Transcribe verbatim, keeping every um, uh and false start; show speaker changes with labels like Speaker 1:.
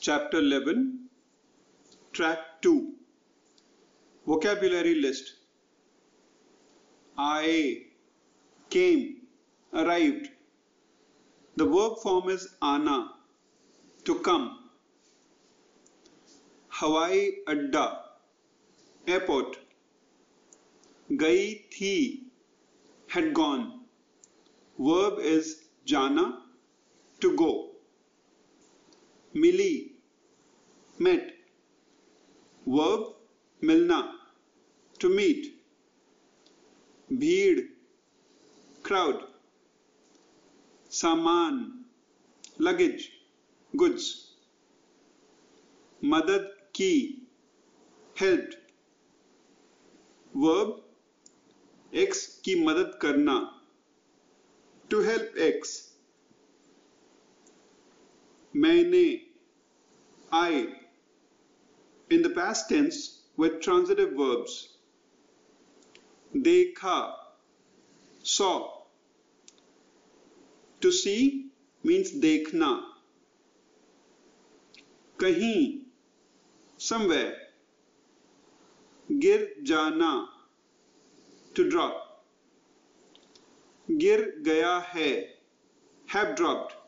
Speaker 1: Chapter eleven, Track two, Vocabulary List. Aaye, came, arrived. The verb form is आना, to come. हवाई अड्डा, airport. गई थी, had gone. Verb is जाना, to go. Milli, met. Verb मिलना, to meet. भीड़, crowd. सामान, luggage, goods. मदद की, helped. Verb X की मदद करना, to help X. मैंने, I, in the past tense with transitive verbs. देखा, saw. To see means देखना. कहीं, somewhere. गिर जाना, to drop. गिर गया है, have dropped.